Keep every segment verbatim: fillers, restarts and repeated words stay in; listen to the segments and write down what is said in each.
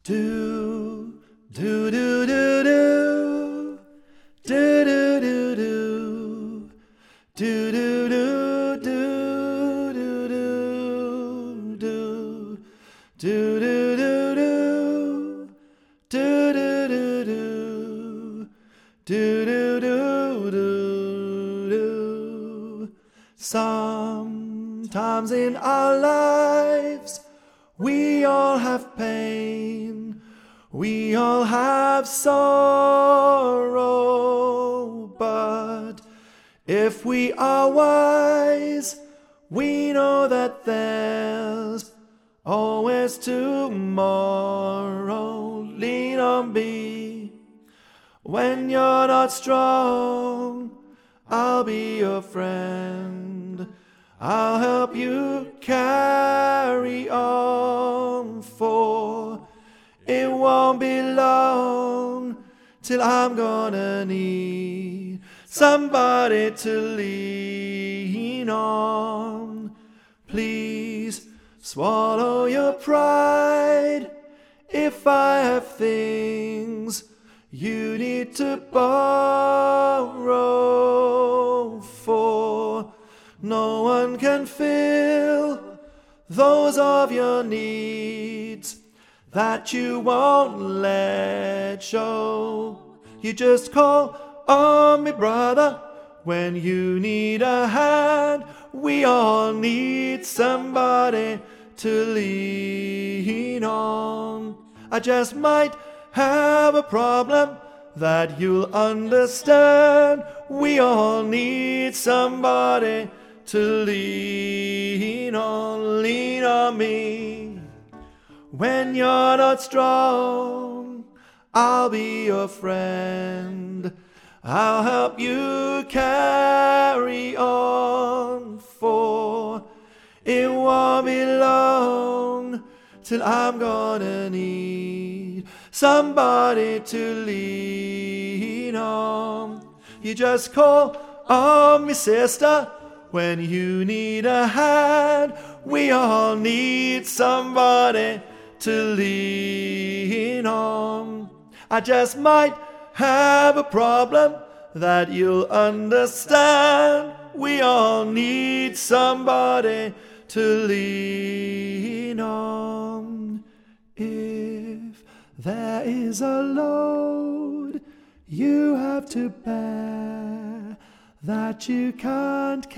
Do, do, do, do, do. Do, do, do, do. Do, do, do, do, do, do, do. Do, do, do, do. Do, do, do, do. Do, do, do, do, do. Sometimes in our lives we all have pain, we all have sorrow, but if we are wise, we know that there's always tomorrow. Lean on me when you're not strong. I'll be your friend, I'll help you carry on, for it won't be long till I'm gonna need somebody to lean on. Please swallow your pride if I have things you need to borrow, for no one can fill those of your needs that you won't let show. You just call on me, brother, when you need a hand. We all need somebody to lean on. I just might have a problem that you'll understand. We all need somebody to lean on. Lean on me when you're not strong. I'll be your friend, I'll help you carry on, for it won't be long till I'm gonna need somebody to lean on. You just call on me, sister, when you need a hand. We all need somebody to lean on. I just might have a problem that you'll understand. We all need somebody to lean on. If there is a load you have to bear that you can't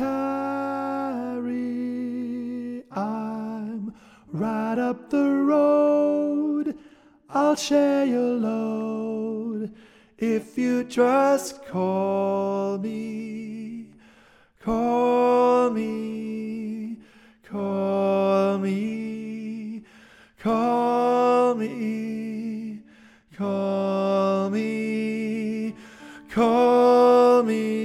carry, I'm right up the road, I'll share your load if you just call me. Call me, call me, call me, call me, call me.